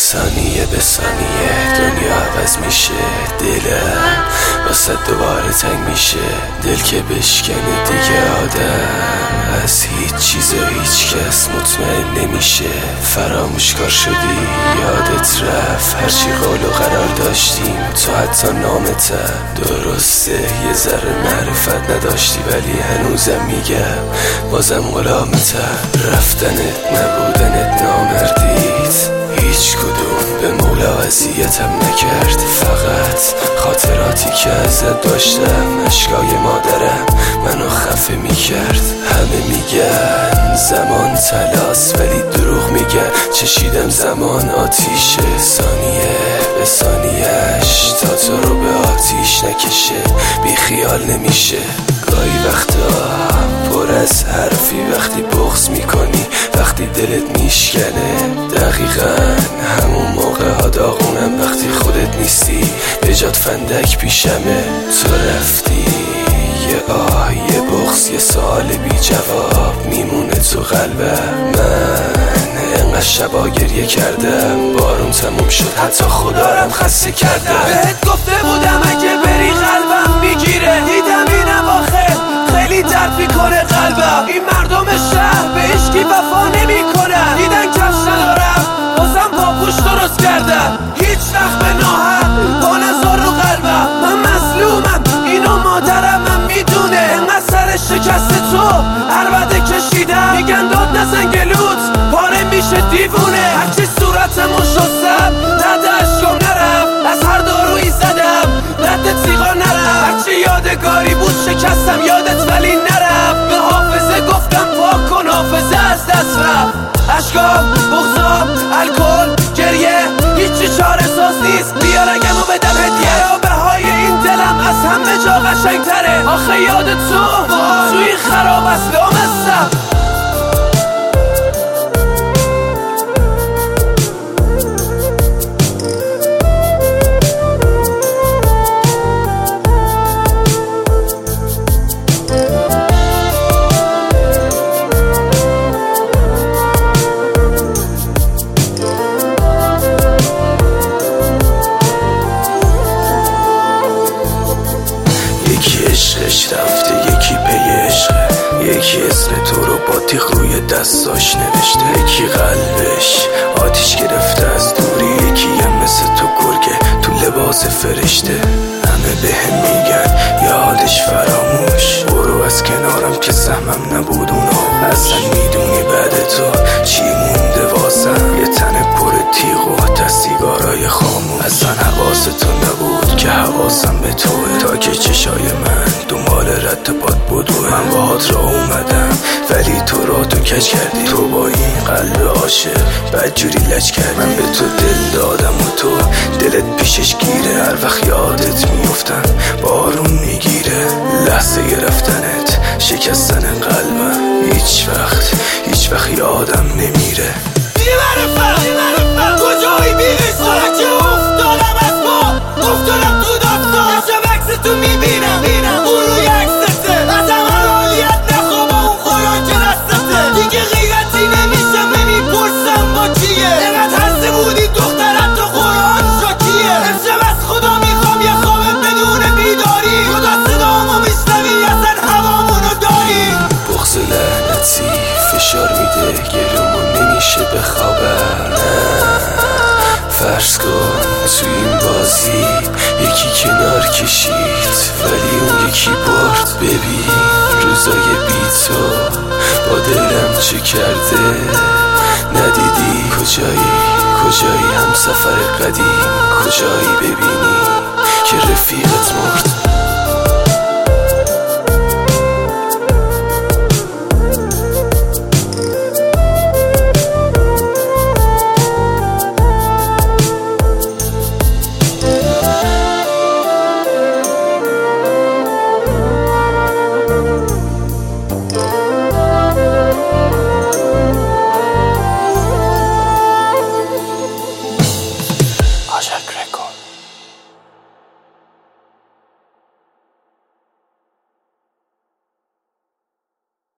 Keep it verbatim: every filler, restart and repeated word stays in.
ثانیه به ثانیه دنیا عوض میشه، دلم واسه دوباره تنگ میشه. دل که بشکنه دیگه آدم از هیچ چیز و هیچ کس مطمئن نمیشه. فراموش کار شدی یادت رفت هرچی قول و قرار داشتیم، تو حتی نامتم درسته یه ذره معرفت نداشتی، ولی هنوزم میگم بازم غلامتم. رفتنت نبودنت نامردید، هیچ کدوم به مولا اذیتم نکرد. فقط خاطراتی که ازت داشتم، اشکای مادرم منو خفه میکرد. همه میگن زمان طلاست ولی دروغ میگن، چشیدم زمان آتیشه، ثانیه به ثانیهش تا تو رو به آتیش نکشه. بی خیال نمیشه گاهی وقتا پر از حرفی، وقتی بغض میکنی وقتی دلت میشکنه. دقیقا همون موقع ها داغونم وقتی خودت نیستی، به جات فندک پیشمه. تو رفتی یه آه یه بغض یه سوال بی جواب میمونه تو قلبم. من انقدر شبا گریه کردم، بارون تموم شد حتی خدارم خسته کردم. بهت گفته بودم اگه بری قلبم میگیره، دیدم این اواخر خیلی درد میکنه قلبم. این مردم شهر به عشقی وفا نمیکنن، دیدن کفش ندارم بازم پاپوش درست کردن. هیچ وقت به ناحق با نزار رو قلبم، من مظلومم اینو مادرم من میدونه. انقدر سر شکست تو عربده کشیدم، میگن داد نزن گلوت پاره میشه دیوونه. هرچی صورتمو شستم رد اشکام نرفت، از هر دارویی زدم رد تیغا نرفت. هرچی یادگاری بود شکستم یادت ولی نرفت، به حافظه گفتم پاک کن حافظه از دست رفت. اشکام، بغضام، الکل، گریه هیچی چاره ساز نیست، بیا رگمو بدم هدیه. به های این دلم از همه جا قشنگ تره، آخه یاد تو توی خراب است لامستم. یکی عشقش رفته یکی پی عشقه، یکی اسم تو رو با تیغ روی دستاش نوشته. یکی قلبش آتیش گرفته از دوری، یکی هم مثل تو گرگه تو لباس فرشته. همه به هم میگن یادش فراموش، برو از کنارم که سهمم نبود اونو. اصلا میدونی بعد تو چی مونده واسم؟ یه تن پر تیغ و دستیگارای خاموش. اصلا حواس تو نبود که حواسم به توه، تا که چشای من دنبال رد پات بدوه. من باهات را اومدم ولی تو را تو کج کردی، تو با این قلب عاشق بدجوری لج کردی. من به تو دل دادم و تو دلت پیشش گیره، هر وقت یادت میفتم بارون میگیره. لحظه رفتنت شکستن قلبم، هیچ وقت هیچ وقت یادم نمیره. بی‌معرفت بی‌معرفت کجایی بی‌قصه که افتادم از پا، افتادم تو داستان. شب عکس تو میبینم اون روی عکسته، از عمل عالیت نخوابه اون خوراک دستته. دیگه غیرتی نمیشم نمیپرسم با کیه، اینقدر هسته بودی دخترت تو قرآن شاکیه. امشب از خدا میخوام یه خواب بدون بیداری، خدا صدامو میشنوی اصلا هوامونو داری. بغض لعنتی فشار میده گلومو نمیشه بخوابم. فرض کن تو این بازی یکی کنار کشید ولی اون یکی برد. ببین روزای بی تو با دلم چه کرده، ندیدی کجایی کجایی هم سفر قدیم، کجایی ببینی که رفیقت مرد.